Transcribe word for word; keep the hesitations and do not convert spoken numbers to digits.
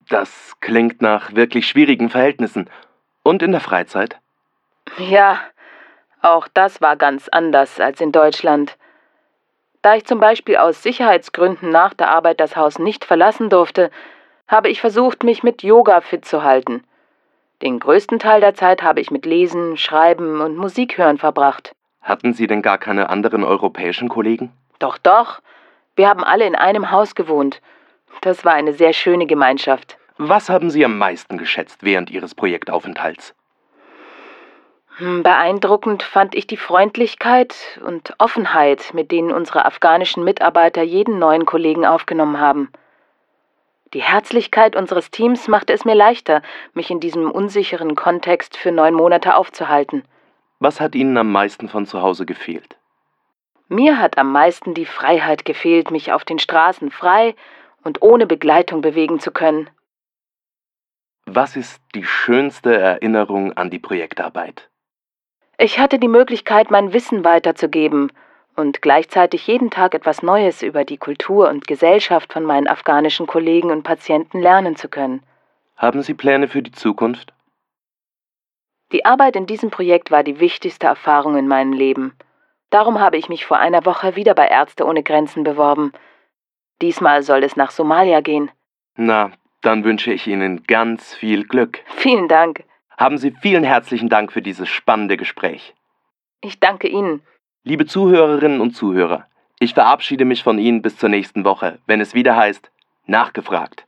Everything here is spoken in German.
Das klingt nach wirklich schwierigen Verhältnissen. Und in der Freizeit? Ja, auch das war ganz anders als in Deutschland. Da ich zum Beispiel aus Sicherheitsgründen nach der Arbeit das Haus nicht verlassen durfte, habe ich versucht, mich mit Yoga fit zu halten. Den größten Teil der Zeit habe ich mit Lesen, Schreiben und Musik hören verbracht. Hatten Sie denn gar keine anderen europäischen Kollegen? Doch, doch. Wir haben alle in einem Haus gewohnt. Das war eine sehr schöne Gemeinschaft. Was haben Sie am meisten geschätzt während Ihres Projektaufenthalts? Hm, Beeindruckend fand ich die Freundlichkeit und Offenheit, mit denen unsere afghanischen Mitarbeiter jeden neuen Kollegen aufgenommen haben. Die Herzlichkeit unseres Teams machte es mir leichter, mich in diesem unsicheren Kontext für neun Monate aufzuhalten. Was hat Ihnen am meisten von zu Hause gefehlt? Mir hat am meisten die Freiheit gefehlt, mich auf den Straßen frei und ohne Begleitung bewegen zu können. Was ist die schönste Erinnerung an die Projektarbeit? Ich hatte die Möglichkeit, mein Wissen weiterzugeben und gleichzeitig jeden Tag etwas Neues über die Kultur und Gesellschaft von meinen afghanischen Kollegen und Patienten lernen zu können. Haben Sie Pläne für die Zukunft? Die Arbeit in diesem Projekt war die wichtigste Erfahrung in meinem Leben. Darum habe ich mich vor einer Woche wieder bei Ärzte ohne Grenzen beworben. Diesmal soll es nach Somalia gehen. Na, dann wünsche ich Ihnen ganz viel Glück. Vielen Dank. Haben Sie vielen herzlichen Dank für dieses spannende Gespräch. Ich danke Ihnen. Liebe Zuhörerinnen und Zuhörer, ich verabschiede mich von Ihnen bis zur nächsten Woche, wenn es wieder heißt, nachgefragt.